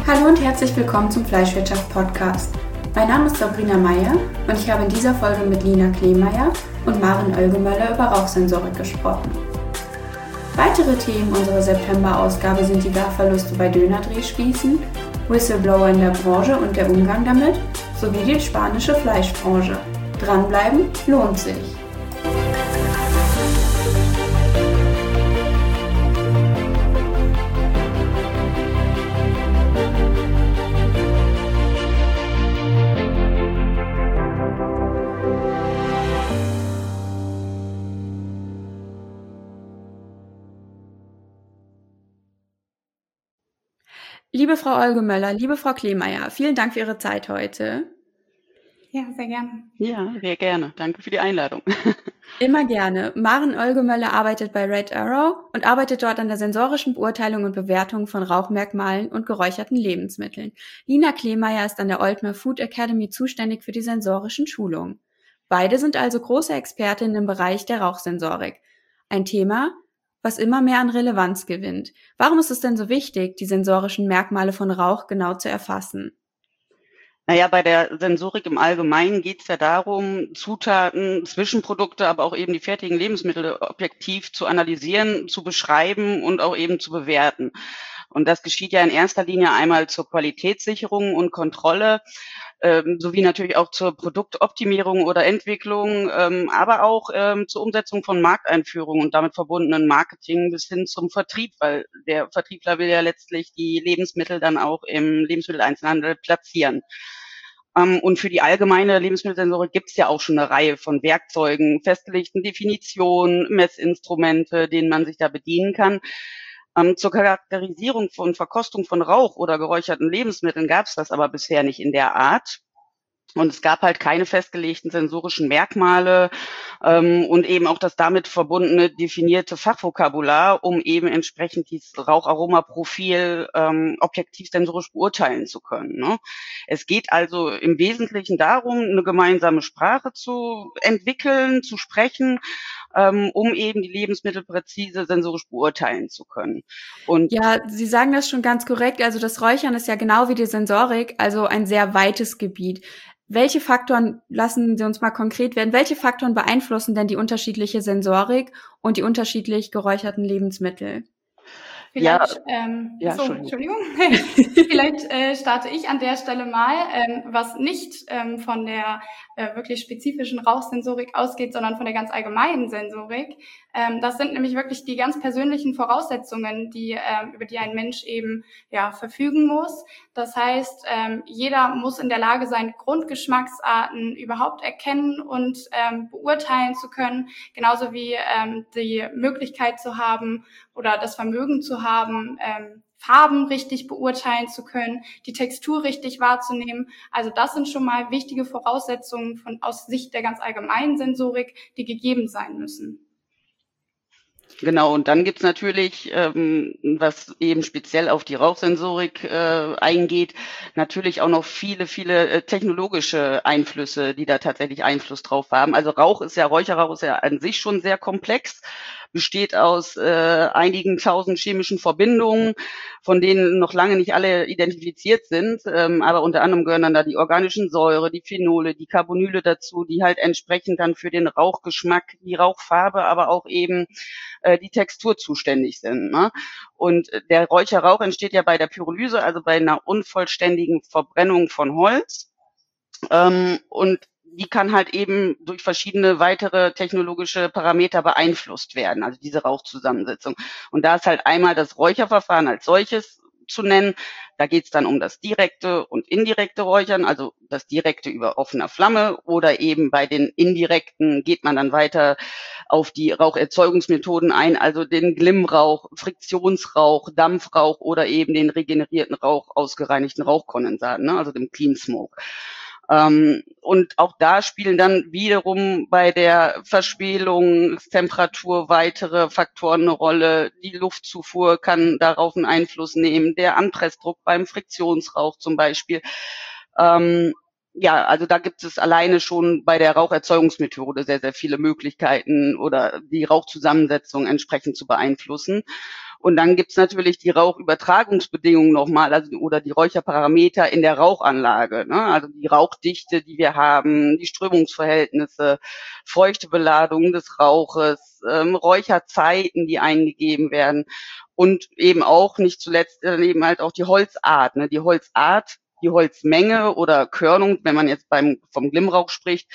Hallo und herzlich willkommen zum Fleischwirtschaft-Podcast. Mein Name ist Sabrina Meyer und ich habe in dieser Folge mit Lina Kleemeyer und Maren Oelgemöller über Rauchsensorik gesprochen. Weitere Themen unserer September-Ausgabe sind die Garverluste bei Dönerdrehspießen, Whistleblower in der Branche und der Umgang damit, sowie die spanische Fleischbranche. Dranbleiben lohnt sich. Liebe Frau Oelgemöller, liebe Frau Kleemeyer, vielen Dank für Ihre Zeit heute. Ja, sehr gerne. Ja, sehr gerne. Danke für die Einladung. Immer gerne. Maren Oelgemöller arbeitet bei Red Arrow und arbeitet dort an der sensorischen Beurteilung und Bewertung von Rauchmerkmalen und geräucherten Lebensmitteln. Lina Kleemeyer ist an der Oltmer Food Academy zuständig für die sensorischen Schulungen. Beide sind also große Expertinnen im Bereich der Rauchsensorik. Ein Thema, was immer mehr an Relevanz gewinnt. Warum ist es denn so wichtig, die sensorischen Merkmale von Rauch genau zu erfassen? Naja, bei der Sensorik im Allgemeinen geht es ja darum, Zutaten, Zwischenprodukte, aber auch eben die fertigen Lebensmittel objektiv zu analysieren, zu beschreiben und auch eben zu bewerten. Und das geschieht ja in erster Linie einmal zur Qualitätssicherung und Kontrolle, sowie natürlich auch zur Produktoptimierung oder Entwicklung, aber auch zur Umsetzung von Markteinführung und damit verbundenen Marketing bis hin zum Vertrieb, weil der Vertriebler will ja letztlich die Lebensmittel dann auch im Lebensmitteleinzelhandel platzieren. Und für die allgemeine Lebensmittelsensorik gibt es ja auch schon eine Reihe von Werkzeugen, festgelegten Definitionen, Messinstrumente, denen man sich da bedienen kann. Zur Charakterisierung von Verkostung von Rauch oder geräucherten Lebensmitteln gab es das aber bisher nicht in der Art. Und es gab halt keine festgelegten sensorischen Merkmale und eben auch das damit verbundene definierte Fachvokabular, um eben entsprechend dieses Raucharomaprofil objektiv sensorisch beurteilen zu können. Ne? Es geht also im Wesentlichen darum, eine gemeinsame Sprache zu entwickeln, zu sprechen, um eben die Lebensmittel präzise sensorisch beurteilen zu können. Und ja, Sie sagen das schon ganz korrekt. Also das Räuchern ist ja genau wie die Sensorik, also ein sehr weites Gebiet. Welche Faktoren, lassen Sie uns mal konkret werden, welche Faktoren beeinflussen denn die unterschiedliche Sensorik und die unterschiedlich geräucherten Lebensmittel? Vielleicht, Entschuldigung. Vielleicht starte ich an der Stelle mal, was nicht von der wirklich spezifischen Rauchsensorik ausgeht, sondern von der ganz allgemeinen Sensorik. Das sind nämlich wirklich die ganz persönlichen Voraussetzungen, über die ein Mensch eben verfügen muss. Das heißt, jeder muss in der Lage sein, Grundgeschmacksarten überhaupt erkennen und beurteilen zu können, genauso wie die Möglichkeit zu haben oder das Vermögen zu haben, Farben richtig beurteilen zu können, die Textur richtig wahrzunehmen. Also das sind schon mal wichtige Voraussetzungen aus Sicht der ganz allgemeinen Sensorik, die gegeben sein müssen. Genau, und dann gibt's natürlich, was eben speziell auf die Rauchsensorik eingeht, natürlich auch noch viele technologische Einflüsse, die da tatsächlich Einfluss drauf haben. Also Räucherrauch ist ja an sich schon sehr komplex, besteht aus einigen tausend chemischen Verbindungen, von denen noch lange nicht alle identifiziert sind, aber unter anderem gehören dann da die organischen Säure, die Phenole, die Carbonyle dazu, die halt entsprechend dann für den Rauchgeschmack, die Rauchfarbe, aber auch eben die Textur zuständig sind. Ne? Und der Räucherrauch entsteht ja bei der Pyrolyse, also bei einer unvollständigen Verbrennung von Holz. Und die kann halt eben durch verschiedene weitere technologische Parameter beeinflusst werden, also diese Rauchzusammensetzung. Und da ist halt einmal das Räucherverfahren als solches zu nennen. Da geht es dann um das direkte und indirekte Räuchern, also das direkte über offener Flamme oder eben bei den indirekten geht man dann weiter auf die Raucherzeugungsmethoden ein, also den Glimmrauch, Friktionsrauch, Dampfrauch oder eben den regenerierten Rauch aus gereinigten Rauchkondensaten, ne, also dem Clean Smoke. Und auch da spielen dann wiederum bei der Verschwelungstemperatur weitere Faktoren eine Rolle. Die Luftzufuhr kann darauf einen Einfluss nehmen, der Anpressdruck beim Friktionsrauch zum Beispiel. Also da gibt es alleine schon bei der Raucherzeugungsmethode sehr viele Möglichkeiten oder die Rauchzusammensetzung entsprechend zu beeinflussen. Und dann gibt's natürlich die Rauchübertragungsbedingungen nochmal, also oder die Räucherparameter in der Rauchanlage, ne? Also die Rauchdichte, die wir haben, die Strömungsverhältnisse, Feuchtebeladung des Rauches, Räucherzeiten, die eingegeben werden und eben auch nicht zuletzt eben halt auch die Holzart, ne? Die Holzart, die Holzmenge oder Körnung, wenn man jetzt vom Glimmrauch spricht.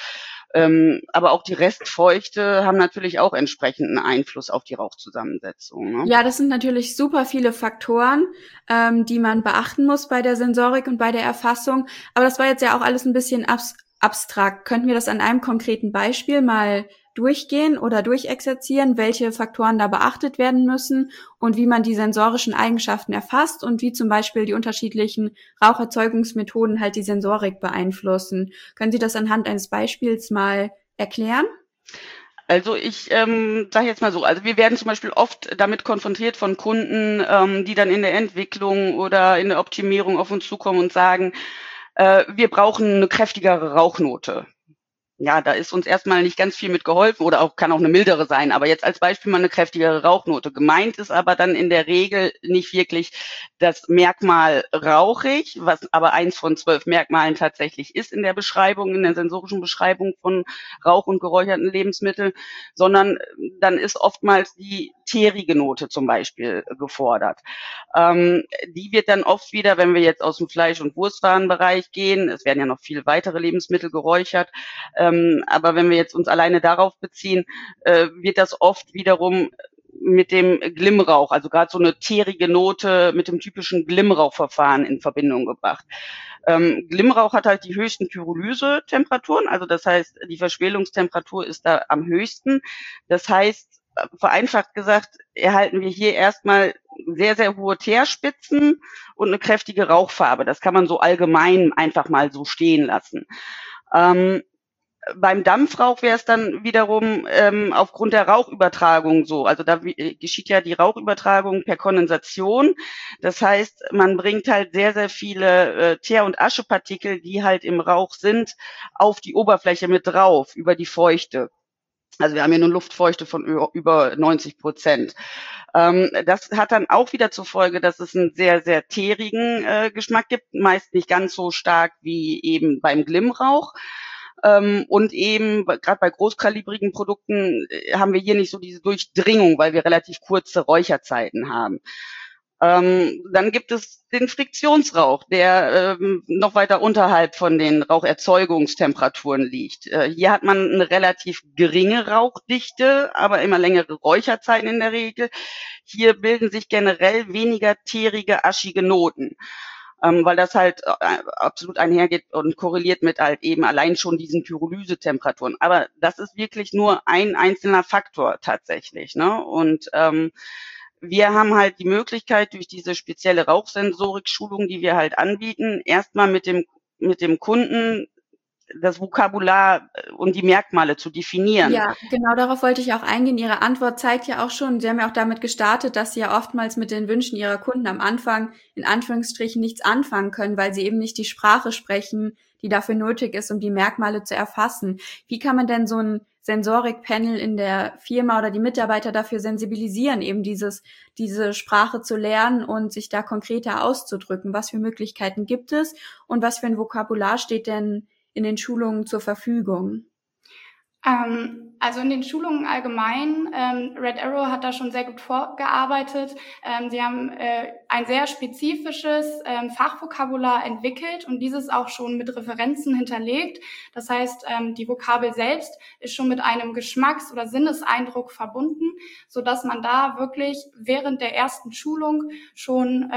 Aber auch die Restfeuchte haben natürlich auch entsprechenden Einfluss auf die Rauchzusammensetzung. Ne? Ja, das sind natürlich super viele Faktoren, die man beachten muss bei der Sensorik und bei der Erfassung. Aber das war jetzt ja auch alles ein bisschen abstrakt. Könnten wir das an einem konkreten Beispiel mal durchgehen oder durchexerzieren, welche Faktoren da beachtet werden müssen und wie man die sensorischen Eigenschaften erfasst und wie zum Beispiel die unterschiedlichen Raucherzeugungsmethoden halt die Sensorik beeinflussen? Können Sie das anhand eines Beispiels mal erklären? Also ich sage jetzt mal so, also wir werden zum Beispiel oft damit konfrontiert von Kunden, die dann in der Entwicklung oder in der Optimierung auf uns zukommen und sagen, wir brauchen eine kräftigere Rauchnote. Ja, da ist uns erstmal nicht ganz viel mit geholfen oder auch kann auch eine mildere sein. Aber jetzt als Beispiel mal eine kräftigere Rauchnote. Gemeint ist aber dann in der Regel nicht wirklich das Merkmal rauchig, was aber 1 von 12 Merkmalen tatsächlich ist in der Beschreibung, in der sensorischen Beschreibung von Rauch und geräucherten Lebensmitteln, sondern dann ist oftmals die teerige Note zum Beispiel gefordert. Die wird dann oft wieder, wenn wir jetzt aus dem Fleisch- und Wurstwarenbereich gehen, es werden ja noch viele weitere Lebensmittel geräuchert, aber wenn wir jetzt uns alleine darauf beziehen, wird das oft wiederum mit dem Glimmrauch, also gerade so eine teerige Note mit dem typischen Glimmrauchverfahren in Verbindung gebracht. Glimmrauch hat halt die höchsten Pyrolysetemperaturen, also das heißt, die Verschwelungstemperatur ist da am höchsten. Das heißt, vereinfacht gesagt, erhalten wir hier erstmal sehr, sehr hohe Teerspitzen und eine kräftige Rauchfarbe. Das kann man so allgemein einfach mal so stehen lassen. Beim Dampfrauch wäre es dann wiederum aufgrund der Rauchübertragung so. Also da geschieht ja die Rauchübertragung per Kondensation. Das heißt, man bringt halt sehr, sehr viele Teer- und Aschepartikel, die halt im Rauch sind, auf die Oberfläche mit drauf, über die Feuchte. Also wir haben hier eine Luftfeuchte von über 90%. Das hat dann auch wieder zur Folge, dass es einen sehr, sehr teerigen Geschmack gibt, meist nicht ganz so stark wie eben beim Glimmrauch. Und eben, gerade bei großkalibrigen Produkten, haben wir hier nicht so diese Durchdringung, weil wir relativ kurze Räucherzeiten haben. Dann gibt es den Friktionsrauch, der noch weiter unterhalb von den Raucherzeugungstemperaturen liegt. Hier hat man eine relativ geringe Rauchdichte, aber immer längere Räucherzeiten in der Regel. Hier bilden sich generell weniger teerige, aschige Noten, weil das halt absolut einhergeht und korreliert mit halt eben allein schon diesen Pyrolysetemperaturen. Aber das ist wirklich nur ein einzelner Faktor tatsächlich, ne? Und wir haben halt die Möglichkeit, durch diese spezielle Rauchsensorik-Schulung, die wir halt anbieten, erstmal mit dem Kunden das Vokabular und die Merkmale zu definieren. Ja, genau darauf wollte ich auch eingehen. Ihre Antwort zeigt ja auch schon, Sie haben ja auch damit gestartet, dass Sie ja oftmals mit den Wünschen Ihrer Kunden am Anfang in Anführungsstrichen nichts anfangen können, weil sie eben nicht die Sprache sprechen, die dafür nötig ist, um die Merkmale zu erfassen. Wie kann man denn so ein Sensorik-Panel in der Firma oder die Mitarbeiter dafür sensibilisieren, eben diese Sprache zu lernen und sich da konkreter auszudrücken? Was für Möglichkeiten gibt es und was für ein Vokabular steht denn in den Schulungen zur Verfügung? Also in den Schulungen allgemein, Red Arrow hat da schon sehr gut vorgearbeitet. Sie haben ein sehr spezifisches Fachvokabular entwickelt und dieses auch schon mit Referenzen hinterlegt. Das heißt, die Vokabel selbst ist schon mit einem Geschmacks- oder Sinneseindruck verbunden, sodass man da wirklich während der ersten Schulung schon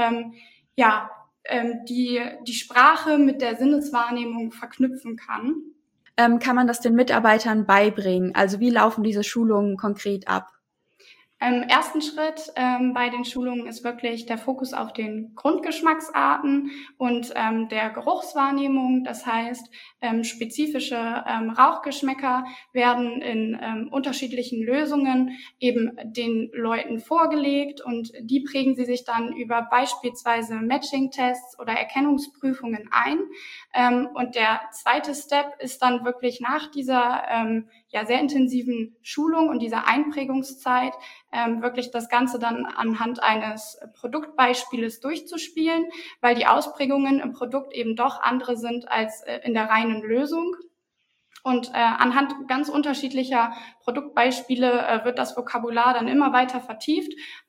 die Sprache mit der Sinneswahrnehmung verknüpfen kann. Kann man das den Mitarbeitern beibringen? Also wie laufen diese Schulungen konkret ab? Im ersten Schritt bei den Schulungen ist wirklich der Fokus auf den Grundgeschmacksarten und der Geruchswahrnehmung. Das heißt, spezifische Rauchgeschmäcker werden in unterschiedlichen Lösungen eben den Leuten vorgelegt und die prägen sie sich dann über beispielsweise Matching-Tests oder Erkennungsprüfungen ein. Und der zweite Step ist dann wirklich nach dieser sehr intensiven Schulung und dieser Einprägungszeit wirklich das Ganze dann anhand eines Produktbeispieles durchzuspielen, weil die Ausprägungen im Produkt eben doch andere sind als in der reinen Lösung. Und anhand ganz unterschiedlicher Produktbeispiele wird das Vokabular dann immer weiter vertieft.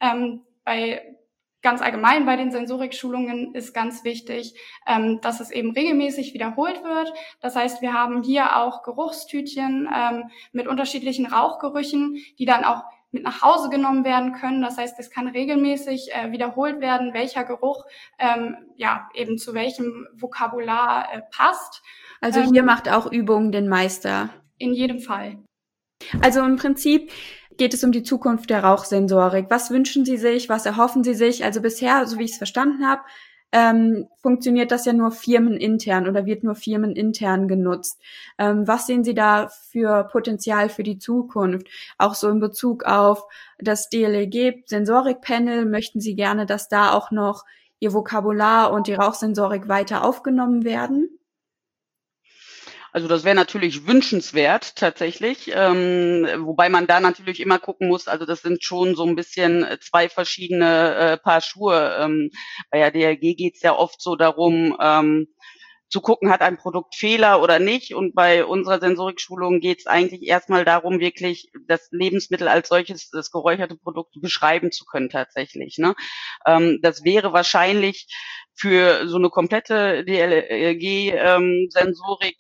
Ganz allgemein bei den Sensorikschulungen ist ganz wichtig, dass es eben regelmäßig wiederholt wird. Das heißt, wir haben hier auch Geruchstütchen mit unterschiedlichen Rauchgerüchen, die dann auch mit nach Hause genommen werden können. Das heißt, es kann regelmäßig wiederholt werden, welcher Geruch eben zu welchem Vokabular passt. Also hier macht auch Übung den Meister. In jedem Fall. Also im Prinzip geht es um die Zukunft der Rauchsensorik. Was wünschen Sie sich? Was erhoffen Sie sich? Also bisher, so wie ich es verstanden habe, funktioniert das ja nur firmenintern oder wird nur firmenintern genutzt. Was sehen Sie da für Potenzial für die Zukunft? Auch so in Bezug auf das DLRG-Sensorik-Panel, möchten Sie gerne, dass da auch noch Ihr Vokabular und die Rauchsensorik weiter aufgenommen werden? Also das wäre natürlich wünschenswert tatsächlich, wobei man da natürlich immer gucken muss, also das sind schon so ein bisschen zwei verschiedene Paar Schuhe. Bei der DLRG geht es ja oft so darum, zu gucken, hat ein Produkt Fehler oder nicht. Und bei unserer Sensorikschulung geht es eigentlich erstmal darum, wirklich das Lebensmittel als solches, das geräucherte Produkt beschreiben zu können tatsächlich. Ne? Das wäre wahrscheinlich für so eine komplette DLRG-Sensorik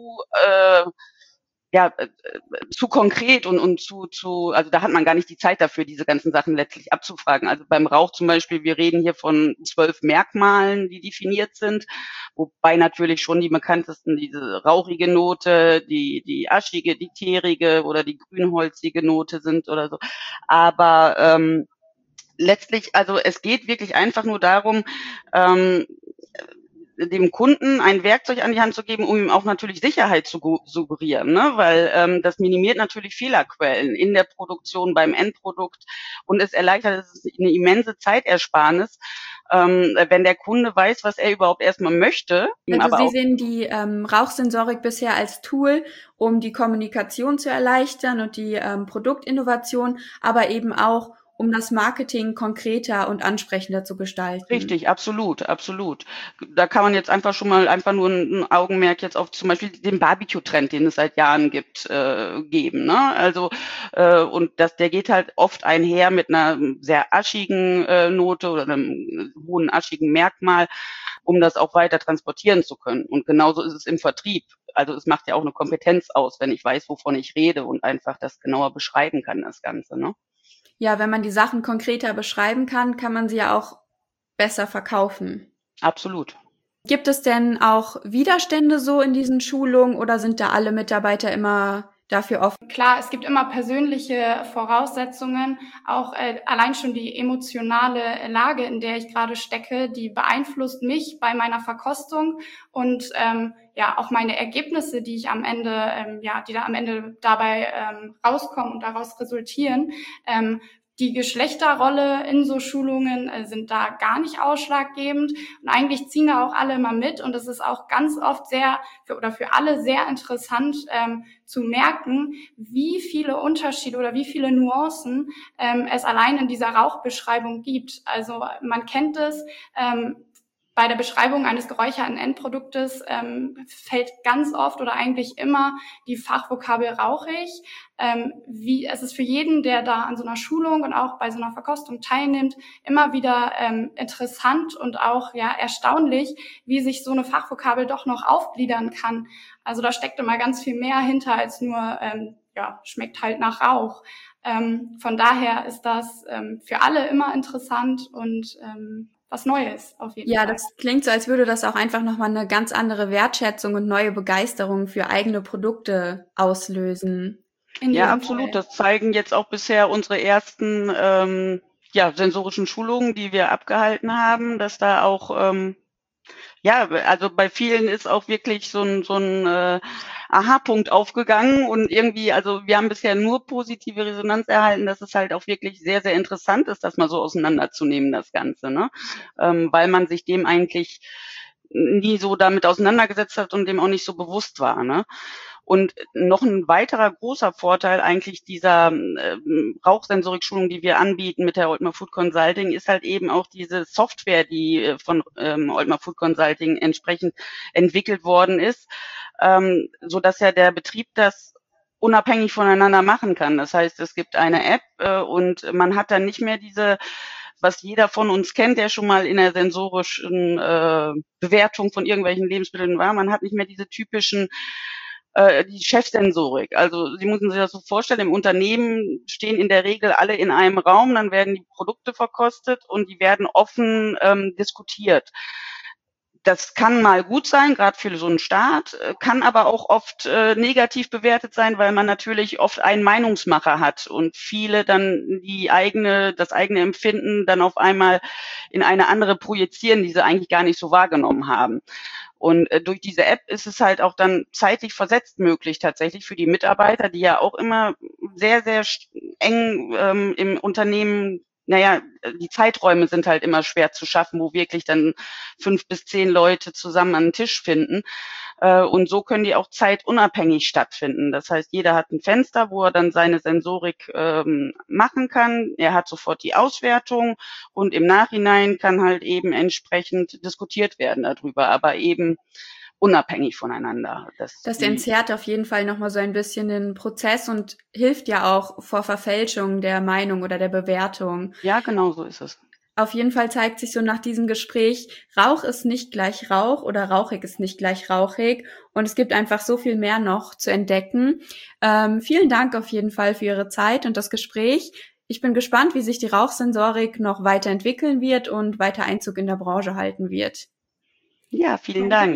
zu konkret und also da hat man gar nicht die Zeit dafür, diese ganzen Sachen letztlich abzufragen. Also beim Rauch zum Beispiel, wir reden hier von 12 Merkmalen, die definiert sind, wobei natürlich schon die bekanntesten diese rauchige Note, die aschige, die teerige oder die grünholzige Note sind oder so. Aber letztlich, also es geht wirklich einfach nur darum, dem Kunden ein Werkzeug an die Hand zu geben, um ihm auch natürlich Sicherheit zu suggerieren, ne? Weil das minimiert natürlich Fehlerquellen in der Produktion, beim Endprodukt und es erleichtert, es ist eine immense Zeitersparnis, wenn der Kunde weiß, was er überhaupt erstmal möchte. Also aber Sie sehen die Rauchsensorik bisher als Tool, um die Kommunikation zu erleichtern und die Produktinnovation, aber eben auch um das Marketing konkreter und ansprechender zu gestalten. Richtig, absolut. Da kann man jetzt einfach nur ein Augenmerk jetzt auf zum Beispiel den Barbecue-Trend, den es seit Jahren gibt, geben. Ne? Also und der geht halt oft einher mit einer sehr aschigen Note oder einem hohen aschigen Merkmal, um das auch weiter transportieren zu können. Und genauso ist es im Vertrieb. Also es macht ja auch eine Kompetenz aus, wenn ich weiß, wovon ich rede und einfach das genauer beschreiben kann, das Ganze, ne? Ja, wenn man die Sachen konkreter beschreiben kann, kann man sie ja auch besser verkaufen. Absolut. Gibt es denn auch Widerstände so in diesen Schulungen oder sind da alle Mitarbeiter immer dafür offen? Klar, es gibt immer persönliche Voraussetzungen, auch allein schon die emotionale Lage, in der ich gerade stecke, die beeinflusst mich bei meiner Verkostung und auch meine Ergebnisse, die ich am Ende, die da am Ende dabei rauskommen und daraus resultieren. Die Geschlechterrolle in so Schulungen sind da gar nicht ausschlaggebend und eigentlich ziehen da auch alle immer mit und es ist auch ganz oft für alle sehr interessant zu merken, wie viele Unterschiede oder wie viele Nuancen es allein in dieser Rauchbeschreibung gibt. Also man kennt es, bei der Beschreibung eines geräucherten Endproduktes fällt ganz oft oder eigentlich immer die Fachvokabel rauchig. Es ist für jeden, der da an so einer Schulung und auch bei so einer Verkostung teilnimmt, immer wieder interessant und auch erstaunlich, wie sich so eine Fachvokabel doch noch aufgliedern kann. Also da steckt immer ganz viel mehr hinter als nur schmeckt halt nach Rauch. Von daher ist das für alle immer interessant und was Neues auf jeden Fall. Ja, das klingt so, als würde das auch einfach nochmal eine ganz andere Wertschätzung und neue Begeisterung für eigene Produkte auslösen. Ja, absolut. Das zeigen jetzt auch bisher unsere ersten sensorischen Schulungen, die wir abgehalten haben, dass da auch also bei vielen ist auch wirklich so ein Aha-Punkt aufgegangen und irgendwie, also wir haben bisher nur positive Resonanz erhalten, dass es halt auch wirklich sehr, sehr interessant ist, das mal so auseinanderzunehmen, das Ganze, ne? Weil man sich dem eigentlich nie so damit auseinandergesetzt hat und dem auch nicht so bewusst war, ne? Und noch ein weiterer großer Vorteil eigentlich dieser Rauchsensorik-Schulung, die wir anbieten mit der Oltmer Food Consulting, ist halt eben auch diese Software, die von Oltmer Food Consulting entsprechend entwickelt worden ist, so dass ja der Betrieb das unabhängig voneinander machen kann. Das heißt, es gibt eine App und man hat dann nicht mehr diese, was jeder von uns kennt, der schon mal in der sensorischen Bewertung von irgendwelchen Lebensmitteln war. Man hat nicht mehr diese typischen die Chefsensorik. Also Sie müssen sich das so vorstellen, im Unternehmen stehen in der Regel alle in einem Raum, dann werden die Produkte verkostet und die werden offen diskutiert. Das kann mal gut sein, gerade für so einen Start, kann aber auch oft negativ bewertet sein, weil man natürlich oft einen Meinungsmacher hat und viele dann das eigene Empfinden dann auf einmal in eine andere projizieren, die sie eigentlich gar nicht so wahrgenommen haben. Und durch diese App ist es halt auch dann zeitlich versetzt möglich tatsächlich für die Mitarbeiter, die ja auch immer sehr, sehr eng im Unternehmen, die Zeiträume sind halt immer schwer zu schaffen, wo wirklich dann 5 bis 10 Leute zusammen an den Tisch finden. Und so können die auch zeitunabhängig stattfinden. Das heißt, jeder hat ein Fenster, wo er dann seine Sensorik machen kann. Er hat sofort die Auswertung und im Nachhinein kann halt eben entsprechend diskutiert werden darüber, aber eben unabhängig voneinander. Das entzerrt auf jeden Fall nochmal so ein bisschen den Prozess und hilft ja auch vor Verfälschung der Meinung oder der Bewertung. Ja, genau so ist es. Auf jeden Fall zeigt sich so nach diesem Gespräch, Rauch ist nicht gleich Rauch oder rauchig ist nicht gleich rauchig und es gibt einfach so viel mehr noch zu entdecken. Vielen Dank auf jeden Fall für Ihre Zeit und das Gespräch. Ich bin gespannt, wie sich die Rauchsensorik noch weiterentwickeln wird und weiter Einzug in der Branche halten wird. Ja, vielen Dank.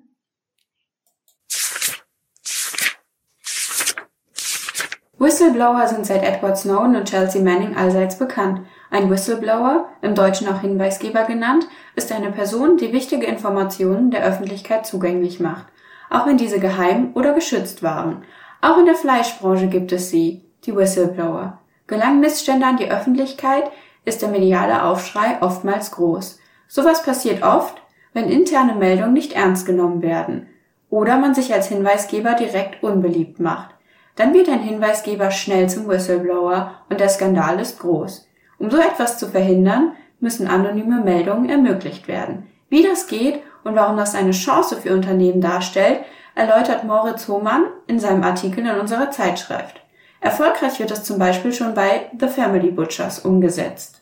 Whistleblower sind seit Edward Snowden und Chelsea Manning allseits bekannt. Ein Whistleblower, im Deutschen auch Hinweisgeber genannt, ist eine Person, die wichtige Informationen der Öffentlichkeit zugänglich macht, auch wenn diese geheim oder geschützt waren. Auch in der Fleischbranche gibt es sie, die Whistleblower. Gelangen Missstände an die Öffentlichkeit, ist der mediale Aufschrei oftmals groß. Sowas passiert oft, wenn interne Meldungen nicht ernst genommen werden oder man sich als Hinweisgeber direkt unbeliebt macht. Dann wird ein Hinweisgeber schnell zum Whistleblower und der Skandal ist groß. Um so etwas zu verhindern, müssen anonyme Meldungen ermöglicht werden. Wie das geht und warum das eine Chance für Unternehmen darstellt, erläutert Moritz Hohmann in seinem Artikel in unserer Zeitschrift. Erfolgreich wird es zum Beispiel schon bei The Family Butchers umgesetzt.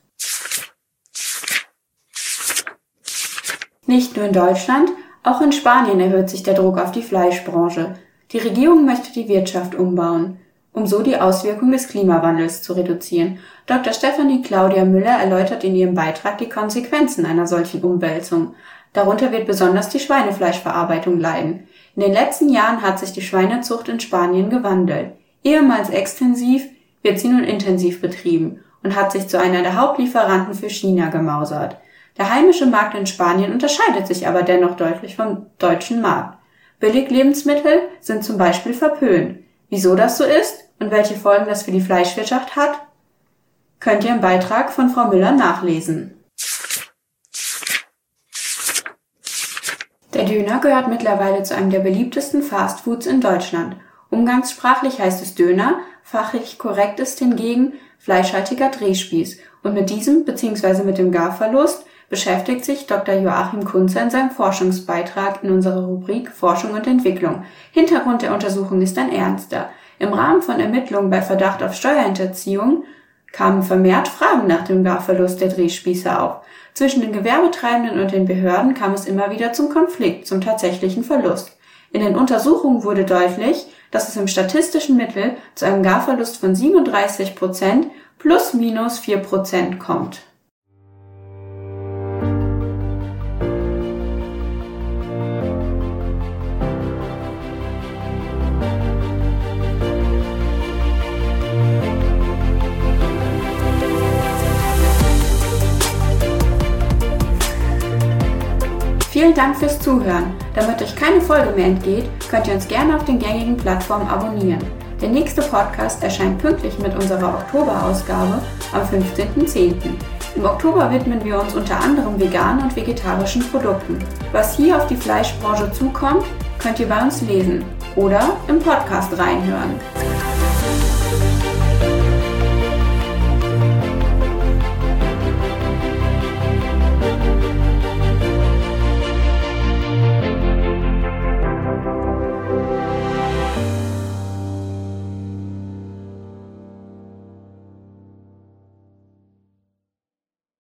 Nicht nur in Deutschland, auch in Spanien erhöht sich der Druck auf die Fleischbranche. Die Regierung möchte die Wirtschaft umbauen, um so die Auswirkungen des Klimawandels zu reduzieren. Dr. Stefanie Claudia Müller erläutert in ihrem Beitrag die Konsequenzen einer solchen Umwälzung. Darunter wird besonders die Schweinefleischverarbeitung leiden. In den letzten Jahren hat sich die Schweinezucht in Spanien gewandelt. Ehemals extensiv wird sie nun intensiv betrieben und hat sich zu einer der Hauptlieferanten für China gemausert. Der heimische Markt in Spanien unterscheidet sich aber dennoch deutlich vom deutschen Markt. Billiglebensmittel sind zum Beispiel verpönt. Wieso das so ist und welche Folgen das für die Fleischwirtschaft hat, könnt ihr im Beitrag von Frau Müller nachlesen. Der Döner gehört mittlerweile zu einem der beliebtesten Fastfoods in Deutschland. Umgangssprachlich heißt es Döner, fachlich korrekt ist hingegen fleischhaltiger Drehspieß. Und mit diesem bzw. mit dem Garverlust beschäftigt sich Dr. Joachim Kunze in seinem Forschungsbeitrag in unserer Rubrik Forschung und Entwicklung. Hintergrund der Untersuchung ist ein ernster. Im Rahmen von Ermittlungen bei Verdacht auf Steuerhinterziehung kamen vermehrt Fragen nach dem Garverlust der Drehspieße auf. Zwischen den Gewerbetreibenden und den Behörden kam es immer wieder zum Konflikt, zum tatsächlichen Verlust. In den Untersuchungen wurde deutlich, dass es im statistischen Mittel zu einem Garverlust von 37% plus minus 4% kommt. Vielen Dank fürs Zuhören. Damit euch keine Folge mehr entgeht, könnt ihr uns gerne auf den gängigen Plattformen abonnieren. Der nächste Podcast erscheint pünktlich mit unserer Oktoberausgabe am 15.10. Im Oktober widmen wir uns unter anderem veganen und vegetarischen Produkten. Was hier auf die Fleischbranche zukommt, könnt ihr bei uns lesen. oder im Podcast reinhören.